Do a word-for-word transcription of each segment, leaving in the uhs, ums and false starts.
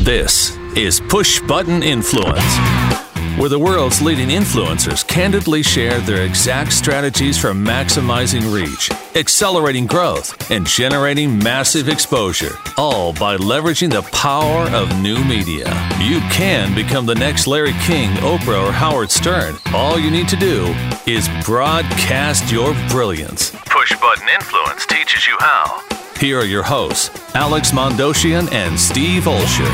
This is Push Button Influence, where the world's leading influencers candidly share their exact strategies for maximizing reach, accelerating growth, and generating massive exposure, all by leveraging the power of new media. You can become the next Larry King, Oprah, or Howard Stern. All you need to do is broadcast your brilliance. Push Button Influence teaches you how. Here are your hosts, Alex Mondosian and Steve Olsher.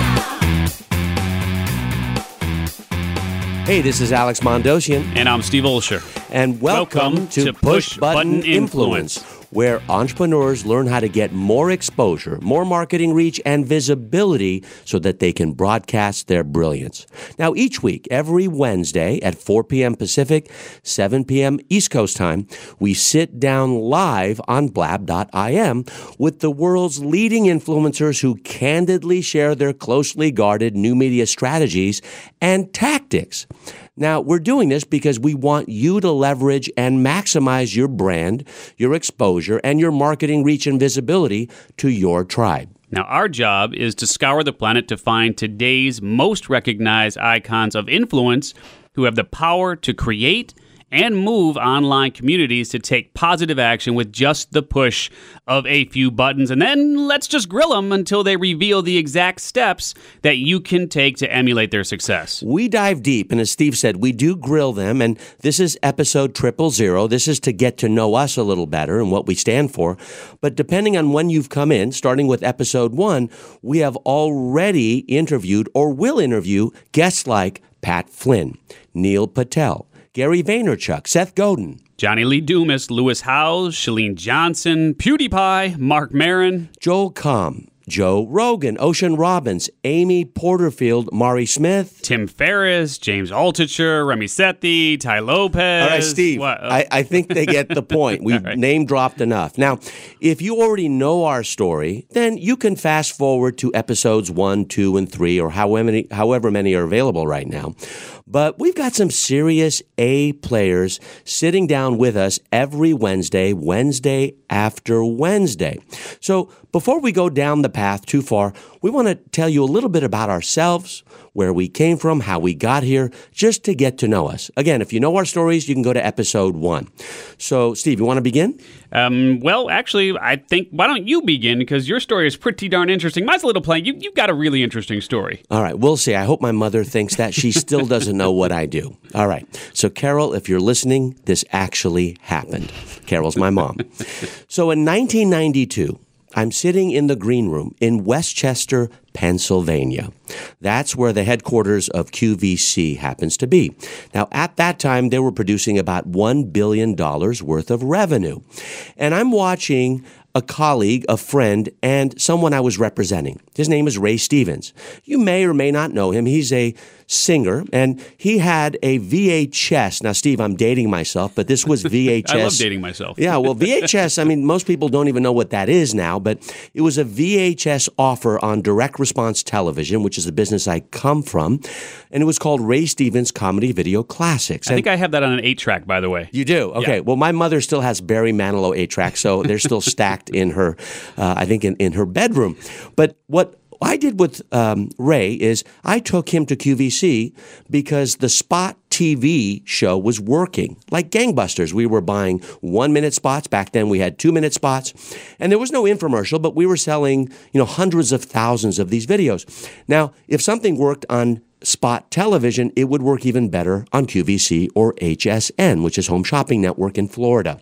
Hey, this is Alex Mondosian. And I'm Steve Olsher. And welcome, welcome to, to Push, Push Button, Button Influence, Influence, where entrepreneurs learn how to get more exposure, more marketing reach, and visibility so that they can broadcast their brilliance. Now, each week, every Wednesday at four p.m. Pacific, seven p.m. East Coast time, we sit down live on blab dot i m with the world's leading influencers who candidly share their closely guarded new media strategies and tactics. Now, we're doing this because we want you to leverage and maximize your brand, your exposure, and your marketing reach and visibility to your tribe. Now, our job is to scour the planet to find today's most recognized icons of influence who have the power to create and move online communities to take positive action with just the push of a few buttons. And then let's just grill them until they reveal the exact steps that you can take to emulate their success. We dive deep, and as Steve said, we do grill them, and this is episode triple zero. This is to get to know us a little better and what we stand for. But depending on when you've come in, starting with episode one, we have already interviewed or will interview guests like Pat Flynn, Neil Patel, Gary Vaynerchuk, Seth Godin, Johnny Lee Dumas, Lewis Howes, Chalene Johnson, PewDiePie, Mark Maron, Joel Comm, Joe Rogan, Ocean Robbins, Amy Porterfield, Mari Smith, Tim Ferriss, James Altucher, Remy Sethi, Ty Lopez. All right, Steve, uh, I, I think they get the point. We've right. name-dropped enough. Now, if you already know our story, then you can fast forward to episodes one, two, and three, or however many, however many are available right now. But we've got some serious A players sitting down with us every Wednesday, Wednesday after Wednesday. So before we go down the path too far, we want to tell you a little bit about ourselves, where we came from, how we got here, just to get to know us. Again, if you know our stories, you can go to episode one. So, Steve, you want to begin? Um, well, actually, I think, why don't you begin? Because your story is pretty darn interesting. Mine's a little plain. You, you've got a really interesting story. All right, we'll see. I hope my mother thinks that. She still doesn't know what I do. All right. So, Carol, if you're listening, this actually happened. Carol's my mom. So, in nineteen ninety-two, I'm sitting in the green room in Westchester, Pennsylvania. That's where the headquarters of Q V C happens to be. Now, at that time, they were producing about one billion dollars worth of revenue. And I'm watching a colleague, a friend, and someone I was representing. His name is Ray Stevens. You may or may not know him. He's a singer, and he had a V H S. Now, Steve, I'm dating myself, but this was V H S. I love dating myself. Yeah, well, V H S, I mean, most people don't even know what that is now, but it was a V H S offer on direct response television, which is the business I come from, and it was called Ray Stevens Comedy Video Classics. I think I have that on an eight-track, by the way. You do? Okay. Yeah. Well, my mother still has Barry Manilow eight-tracks, so they're still stacked in her, uh, I think, in, in her bedroom. But what I did with um, Ray is I took him to Q V C because the spot T V show was working like gangbusters. We were buying one-minute spots. Back then we had two-minute spots. And there was no infomercial, but we were selling, you know, hundreds of thousands of these videos. Now, if something worked on spot television, it would work even better on Q V C or H S N, which is Home Shopping Network in Florida.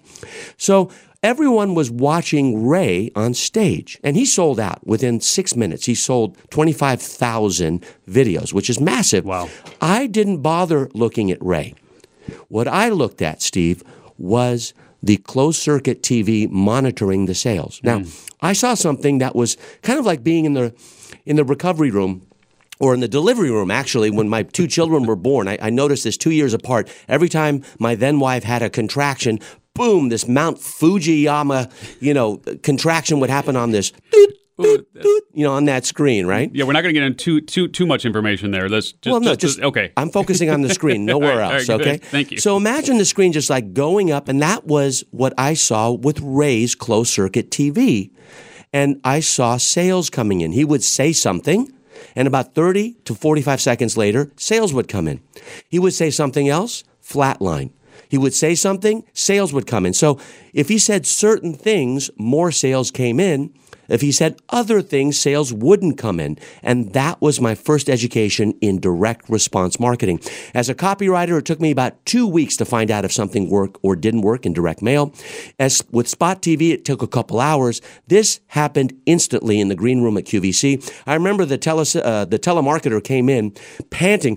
So everyone was watching Ray on stage, and he sold out. Within six minutes, he sold twenty-five thousand videos, which is massive. Wow. I didn't bother looking at Ray. What I looked at, Steve, was the closed-circuit T V monitoring the sales. Now, mm. I saw something that was kind of like being in the in the recovery room, or in the delivery room, actually, when my two children were born. I, I noticed this two years apart. Every time my then-wife had a contraction, boom, this Mount Fujiyama, you know, contraction would happen on this, doot, doot, doot, you know, on that screen, right? Yeah, we're not going to get into too, too, too much information there. Let's just, well, no, just, just, okay. I'm focusing on the screen, nowhere all right, else, all right, okay? Good. Thank you. So imagine the screen just like going up, and that was what I saw with Ray's closed-circuit T V. And I saw sales coming in. He would say something, And about thirty to forty-five seconds later, sales would come in. He would say something else, flatline. He would say something, sales would come in. So if he said certain things, more sales came in. If he said other things, sales wouldn't come in. And that was my first education in direct response marketing. As a copywriter, it took me about two weeks to find out if something worked or didn't work in direct mail. As with Spot T V, it took a couple hours. This happened instantly in the green room at Q V C. I remember the, tele, uh, the telemarketer came in panting,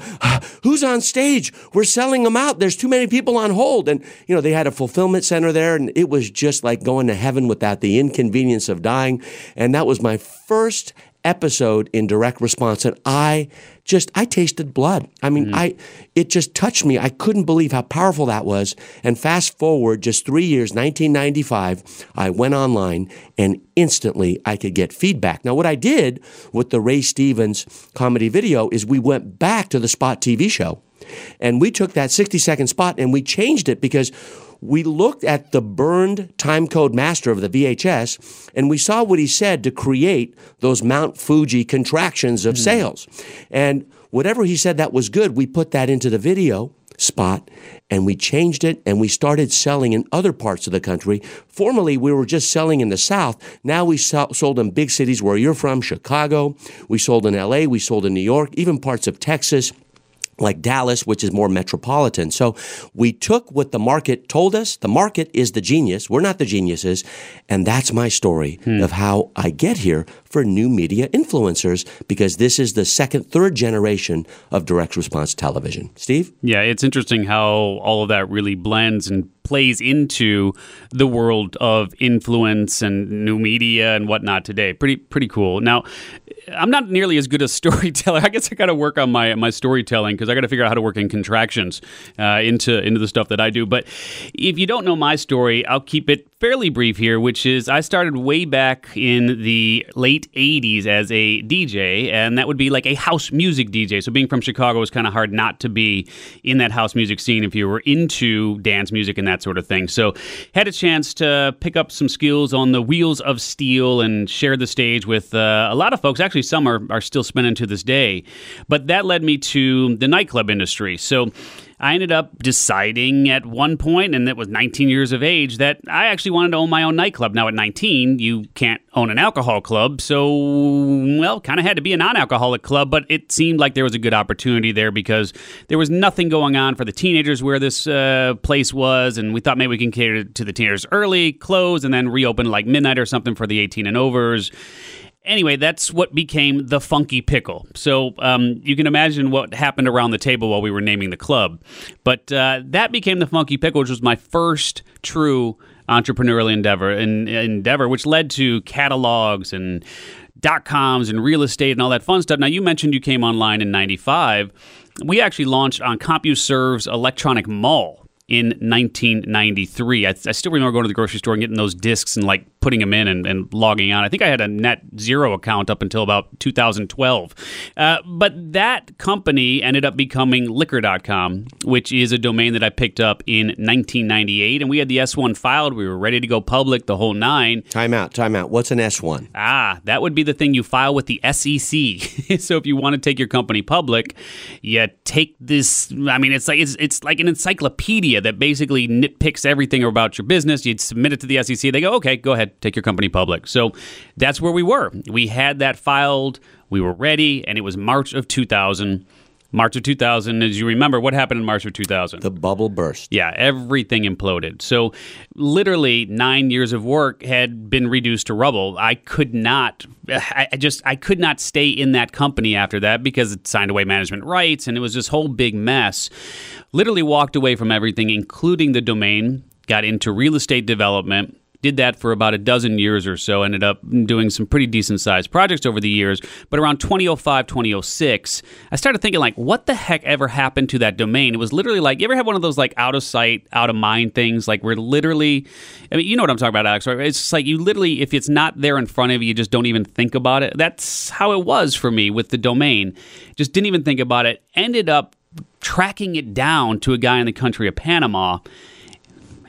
who's on stage? We're selling them out. There's too many people on hold. And, you know, they had a fulfillment center there, and it was just like going to heaven without the inconvenience of dying. And that was my first episode in direct response. And I just, I tasted blood. I mean, mm-hmm. I, it just touched me. I couldn't believe how powerful that was. And fast forward just three years, nineteen ninety-five, I went online and instantly I could get feedback. Now, what I did with the Ray Stevens comedy video is we went back to the Spot T V show and we took that sixty second spot and we changed it because we looked at the burned time code master of the V H S, and we saw what he said to create those Mount Fuji contractions of mm. sales. And whatever he said that was good, we put that into the video spot, and we changed it, and we started selling in other parts of the country. Formerly, we were just selling in the South. Now we sold in big cities where you're from, Chicago. We sold in L A. We sold in New York, even parts of Texas, like Dallas, which is more metropolitan. So we took what the market told us. The market is the genius. We're not the geniuses. And that's my story hmm. of how I get here for new media influencers, because this is the second, third generation of direct response television. Steve? Yeah, it's interesting how all of that really blends and plays into the world of influence and new media and whatnot today. Pretty pretty cool. Now, I'm not nearly as good a storyteller. I guess I got to work on my my storytelling because I got to figure out how to work in contractions uh, into into the stuff that I do. But if you don't know my story, I'll keep it fairly brief here, which is I started way back in the late eighties as a D J, and that would be like a house music D J. So being from Chicago, it was kind of hard not to be in that house music scene if you were into dance music and that sort of thing. So had a chance to pick up some skills on the wheels of steel and share the stage with uh, a lot of folks. Actually, some are, are still spinning to this day. But that led me to the nightclub industry. So I ended up deciding at one point, and that was nineteen years of age, that I actually wanted to own my own nightclub. Now, at nineteen, you can't own an alcohol club, so, well, kind of had to be a non-alcoholic club, but it seemed like there was a good opportunity there because there was nothing going on for the teenagers where this uh, place was, and we thought maybe we can cater to the teenagers early, close, and then reopen like midnight or something for the eighteen and overs. Anyway, that's what became the Funky Pickle. So um, you can imagine what happened around the table while we were naming the club. But uh, that became the Funky Pickle, which was my first true entrepreneurial endeavor, in, endeavor, which led to catalogs and dot-coms and real estate and all that fun stuff. Now, you mentioned you came online in ninety-five. We actually launched on CompuServe's Electronic Mall in nineteen ninety-three. I, I still remember going to the grocery store and getting those discs and like putting them in and, and logging on. I think I had a net zero account up until about two thousand twelve. Uh, but that company ended up becoming liquor dot com, which is a domain that I picked up in nineteen ninety-eight. And we had the S one filed. We were ready to go public, the whole nine. Time out, time out. What's an S one? Ah, that would be the thing you file with the S E C. So if you want to take your company public, you take this, I mean, it's like it's, it's like an encyclopedia that basically nitpicks everything about your business. You'd submit it to the S E C. They go, okay, go ahead, take your company public. So that's where we were. We had that filed. We were ready, and it was March of two thousand. March of two thousand, as you remember, what happened in March of two thousand? The bubble burst. Yeah, everything imploded. So literally nine years of work had been reduced to rubble. I could not, I just, I could not stay in that company after that because it signed away management rights, and it was this whole big mess. Literally walked away from everything, including the domain, got into real estate development, did that for about a dozen years or so, ended up doing some pretty decent-sized projects over the years. But around twenty oh five, twenty oh six, I started thinking, like, what the heck ever happened to that domain? It was literally like, you ever have one of those, like, out-of-sight, out-of-mind things? Like, where literally, I mean, you know what I'm talking about, Alex, right? It's just like you literally, if it's not there in front of you, you just don't even think about it. That's how it was for me with the domain. Just didn't even think about it. Ended up tracking it down to a guy in the country of Panama.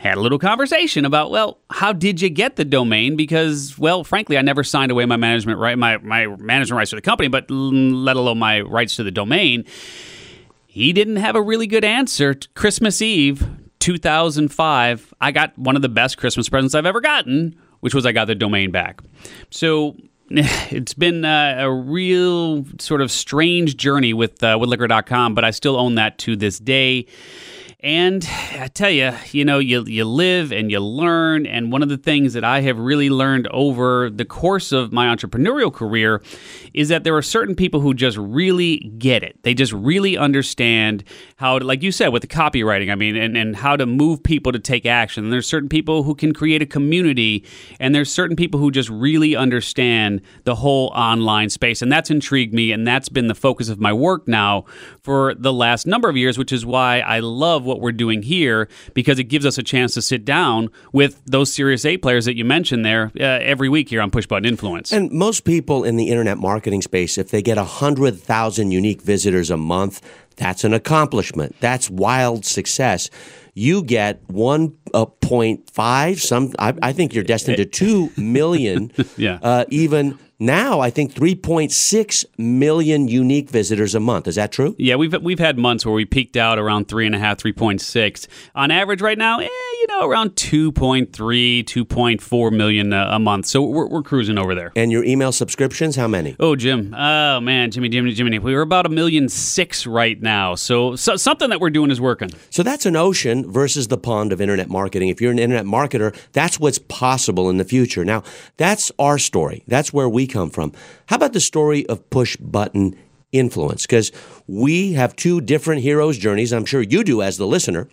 had a little conversation about, well, how did you get the domain? Because, well, frankly, I never signed away my management right, my, my management rights to the company, but let alone my rights to the domain. He didn't have a really good answer. Christmas Eve, two thousand five, I got one of the best Christmas presents I've ever gotten, which was I got the domain back. So it's been uh, a real sort of strange journey with uh, woodliquor dot com, but I still own that to this day. And I tell you, you know, you you live and you learn. And one of the things that I have really learned over the course of my entrepreneurial career is that there are certain people who just really get it. They just really understand how to, like you said, with the copywriting, I mean, and, and how to move people to take action. And there's certain people who can create a community, and there's certain people who just really understand the whole online space. And that's intrigued me, and that's been the focus of my work now for the last number of years, which is why I love what we're doing here, because it gives us a chance to sit down with those Series A players that you mentioned there uh, every week here on Push Button Influence. And most people in the internet marketing space, if they get one hundred thousand unique visitors a month, that's an accomplishment. That's wild success. You get one point five, some I, I think you're destined to two million, yeah. uh, even now, I think three point six million unique visitors a month. Is that true? Yeah, we've we've had months where we peaked out around three and a half, three point six. On average, right now, eh, you know, around two point three, two point four million a, a month. So we're we're cruising over there. And your email subscriptions, how many? Oh, Jim. Oh man, Jimmy, Jimmy, Jimmy. We were about a million six right now. So, so something that we're doing is working. So that's an ocean versus the pond of internet marketing. If you're an internet marketer, that's what's possible in the future. Now, that's our story. That's where we come from. How about the story of Push Button Influence? Because we have two different heroes' journeys. I'm sure you do as the listener.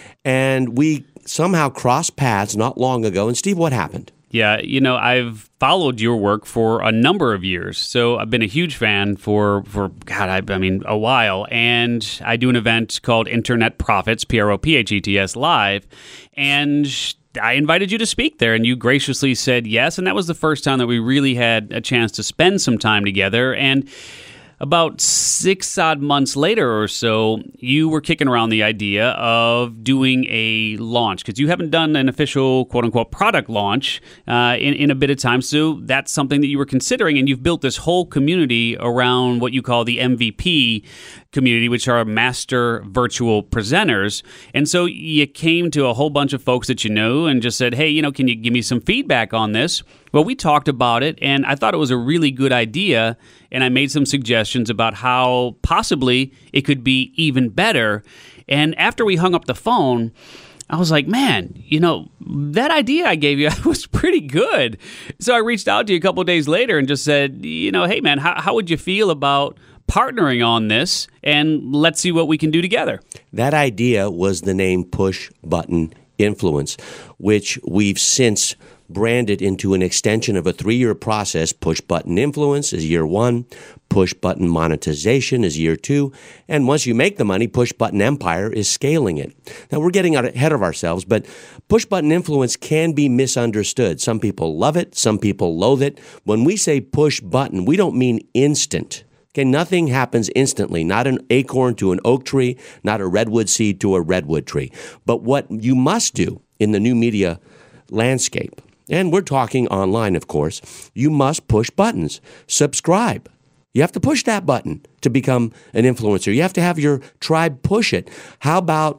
And we somehow crossed paths not long ago. And Steve, what happened? Yeah, you know, I've followed your work for a number of years. So I've been a huge fan for, for God, I, I mean, a while. And I do an event called Internet Profits, P R O P H E T S, live. And I invited you to speak there, and you graciously said yes. And that was the first time that we really had a chance to spend some time together. And about six odd months later or so, you were kicking around the idea of doing a launch, because you haven't done an official quote-unquote product launch uh, in, in a bit of time. So that's something that you were considering, and you've built this whole community around what you call the M V P community, which are master virtual presenters. And so you came to a whole bunch of folks that you know and just said, hey, you know, can you give me some feedback on this? Well, we talked about it, and I thought it was a really good idea, and I made some suggestions about how possibly it could be even better. And after we hung up the phone, I was like, man, you know, that idea I gave you was pretty good. So I reached out to you a couple of days later and just said, you know, hey, man, how, how would you feel about partnering on this, and let's see what we can do together? That idea was the name Push Button Influence, which we've since branded into an extension of a three-year process. Push Button Influence is year one, Push Button Monetization is year two, and once you make the money, Push Button Empire is scaling it. Now, we're getting out ahead of ourselves, but Push Button Influence can be misunderstood. Some people love it, some people loathe it. When we say push button, we don't mean instant. Okay, nothing happens instantly, not an acorn to an oak tree, not a redwood seed to a redwood tree. But what you must do in the new media landscape, and we're talking online, of course, you must push buttons. Subscribe. You have to push that button to become an influencer. You have to have your tribe push it. How about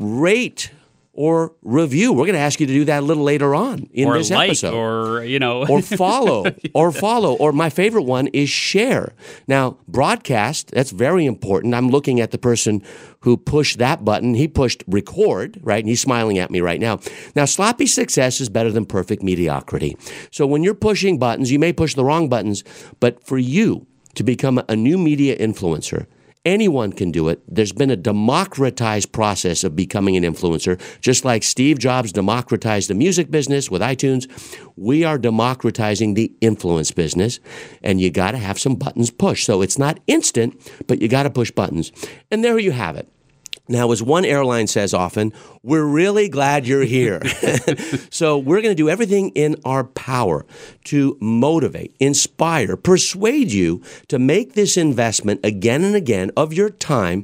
rate or review? We're going to ask you to do that a little later on in or this like, episode. Or, you know. or follow. Or follow. Or my favorite one is share. Now, broadcast, that's very important. I'm looking at the person who pushed that button. He pushed record, right? And he's smiling at me right now. Now, sloppy success is better than perfect mediocrity. So when you're pushing buttons, you may push the wrong buttons, but for you to become a new media influencer, anyone can do it. There's been a democratized process of becoming an influencer. Just like Steve Jobs democratized the music business with iTunes, we are democratizing the influence business, and you got to have some buttons pushed. So it's not instant, but you got to push buttons. And there you have it. Now, as one airline says often, we're really glad you're here. So we're going to do everything in our power to motivate, inspire, persuade you to make this investment again and again of your time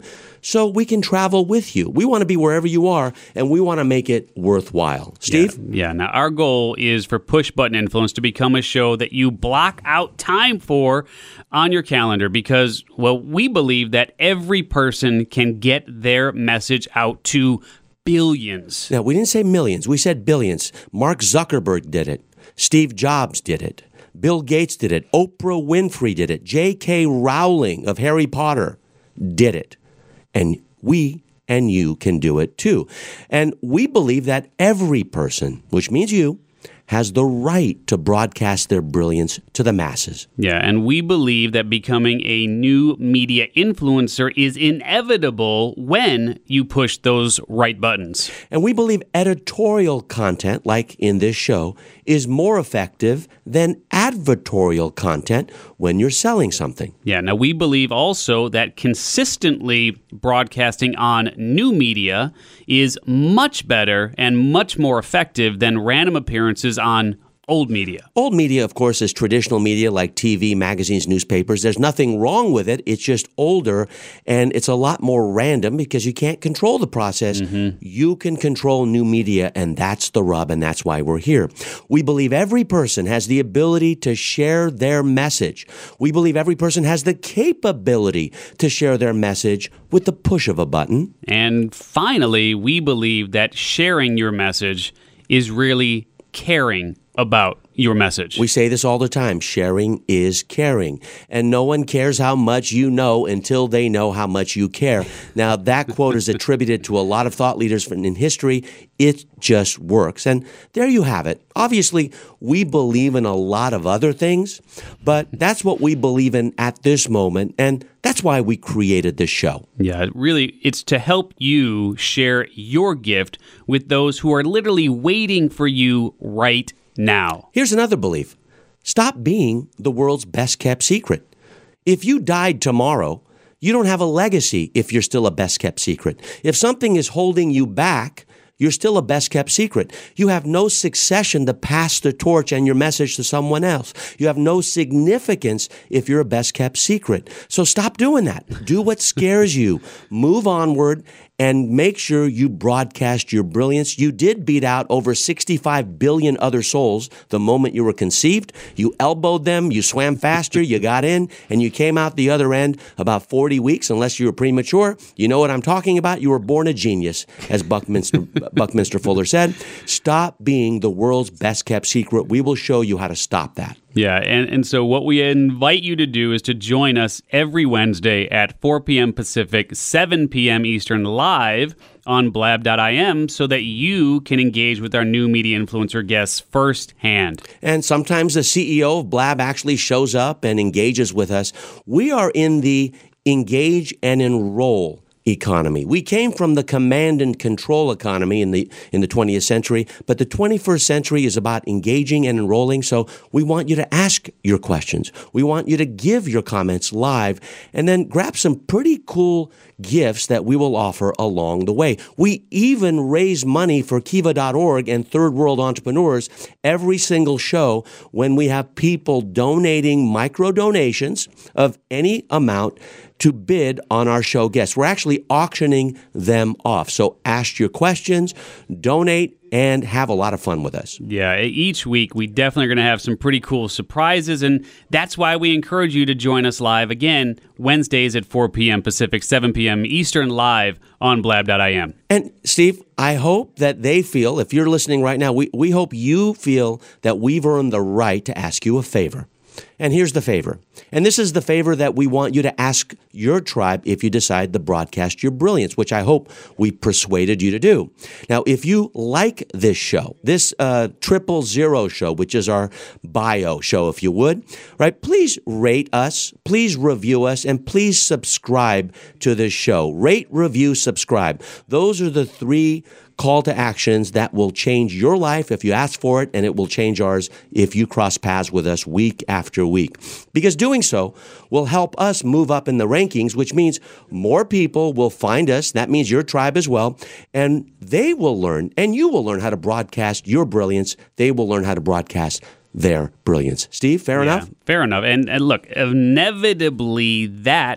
so we can travel with you. We want to be wherever you are, and we want to make it worthwhile. Steve? Yeah. yeah. Now, our goal is for Push Button Influence to become a show that you block out time for on your calendar because, well, we believe that every person can get their message out to billions. Now, we didn't say millions. We said billions. Mark Zuckerberg did it. Steve Jobs did it. Bill Gates did it. Oprah Winfrey did it. J K. Rowling of Harry Potter did it. And we and you can do it too. And we believe that every person, which means you, has the right to broadcast their brilliance to the masses. Yeah, and we believe that becoming a new media influencer is inevitable when you push those right buttons. And we believe editorial content, like in this show, is more effective than advertorial content when you're selling something. Yeah, now we believe also that consistently broadcasting on new media is much better and much more effective than random appearances on old media. Old media, of course, is traditional media like T V, magazines, newspapers. There's nothing wrong with it. It's just older, and it's a lot more random because you can't control the process. Mm-hmm. You can control new media, and that's the rub, and that's why we're here. We believe every person has the ability to share their message. We believe every person has the capability to share their message with the push of a button. And finally, we believe that sharing your message is really caring about your message. We say this all the time. Sharing is caring. And no one cares how much you know until they know how much you care. Now, that quote is attributed to a lot of thought leaders in history. It just works. And there you have it. Obviously, we believe in a lot of other things, but that's what we believe in at this moment. And that's why we created this show. Yeah, really, it's to help you share your gift with those who are literally waiting for you right now. Here's another belief. Stop being the world's best-kept secret. If you died tomorrow, you don't have a legacy if you're still a best-kept secret. If something is holding you back, you're still a best-kept secret. You have no succession to pass the torch and your message to someone else. You have no significance if you're a best-kept secret. So stop doing that. Do what scares you. Move onward and make sure you broadcast your brilliance. You did beat out over sixty-five billion other souls the moment you were conceived. You elbowed them, you swam faster, you got in, and you came out the other end about forty weeks, unless you were premature. You know what I'm talking about? You were born a genius, as Buckminster, Buckminster Fuller said. Stop being the world's best-kept secret. We will show you how to stop that. Yeah, and, and so what we invite you to do is to join us every Wednesday at four p.m. Pacific, seven p.m. Eastern, live on blab dot I M so that you can engage with our new media influencer guests firsthand. And sometimes the C E O of Blab actually shows up and engages with us. We are in the engage and enroll economy. We came from the command and control economy in the in the twentieth century, but the twenty-first century is about engaging and enrolling. So we want you to ask your questions. We want you to give your comments live and then grab some pretty cool gifts that we will offer along the way. We even raise money for Kiva dot org and Third World Entrepreneurs every single show when we have people donating micro donations of any amount to bid on our show guests. We're actually auctioning them off. So ask your questions, donate, and have a lot of fun with us. Yeah, each week we definitely are going to have some pretty cool surprises, and that's why we encourage you to join us live again Wednesdays at four p.m. Pacific, seven p.m. Eastern, live on blab dot I M. And Steve, I hope that they feel, if you're listening right now, we, we hope you feel that we've earned the right to ask you a favor. And here's the favor. And this is the favor that we want you to ask your tribe if you decide to broadcast your brilliance, which I hope we persuaded you to do. Now, if you like this show, this uh, triple zero show, which is our bio show, if you would, right, please rate us, please review us, and please subscribe to this show. Rate, review, subscribe. Those are the three call to actions that will change your life if you ask for it, and it will change ours if you cross paths with us week after week. Because doing so will help us move up in the rankings, which means more people will find us. That means your tribe as well. And they will learn, and you will learn how to broadcast your brilliance. They will learn how to broadcast their brilliance. Steve, fair yeah, enough? Fair enough. And, and look, inevitably that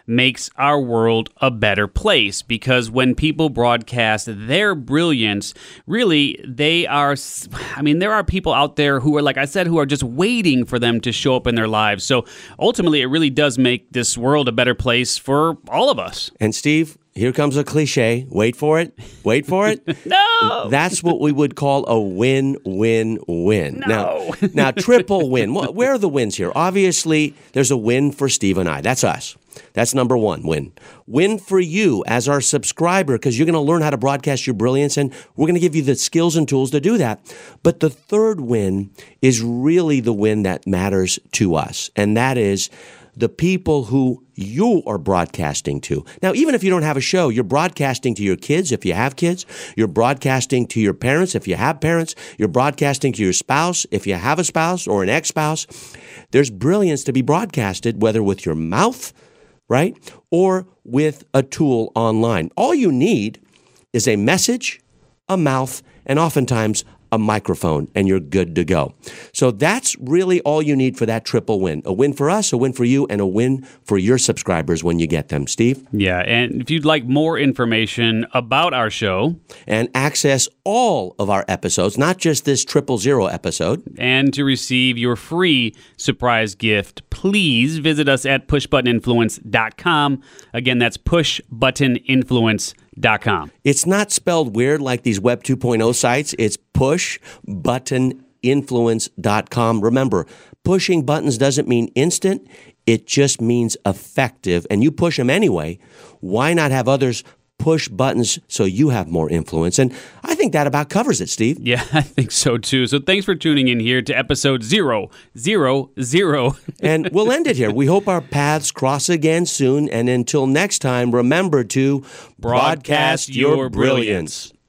makes our world a better place, because when people broadcast their brilliance, really, they are, I mean, there are people out there who are, like I said, who are just waiting for them to show up in their lives. So ultimately, it really does make this world a better place for all of us. And Steve, here comes a cliche. Wait for it. Wait for it. No! That's what we would call a win-win-win. No. Now, now, triple win. Well, where are the wins here? Obviously, there's a win for Steve and I. That's us. That's number one, win. Win for you as our subscriber, because you're going to learn how to broadcast your brilliance, and we're going to give you the skills and tools to do that. But the third win is really the win that matters to us, and that is the people who you are broadcasting to. Now, even if you don't have a show, you're broadcasting to your kids if you have kids. You're broadcasting to your parents if you have parents. You're broadcasting to your spouse if you have a spouse or an ex-spouse. There's brilliance to be broadcasted, whether with your mouth, right, or with a tool online. All you need is a message, a mouth, and oftentimes a microphone, and you're good to go. So that's really all you need for that triple win. A win for us, a win for you, and a win for your subscribers when you get them. Steve? Yeah, and if you'd like more information about our show, and access all of our episodes, not just this triple zero episode, and to receive your free surprise gift, please visit us at push button influence dot com. Again, that's push button influence dot com. It's not spelled weird like these Web two point oh sites. It's push button influence dot com. Remember, pushing buttons doesn't mean instant. It just means effective. And you push them anyway. Why not have others push buttons so you have more influence? And I think that about covers it, Steve. Yeah, I think so too. So thanks for tuning in here to episode zero, zero, zero. And we'll end it here. We hope our paths cross again soon. And until next time, remember to broadcast, broadcast your, your brilliance. brilliance.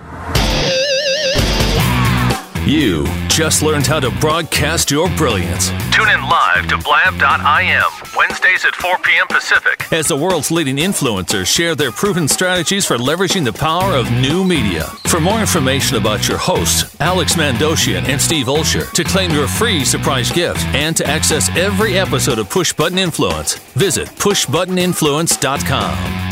You just learned how to broadcast your brilliance. Tune in live to blab dot I M, Wednesdays at four p.m. Pacific, as the world's leading influencers share their proven strategies for leveraging the power of new media. For more information about your hosts, Alex Mandosian and Steve Olsher, to claim your free surprise gift and to access every episode of Push Button Influence, visit push button influence dot com.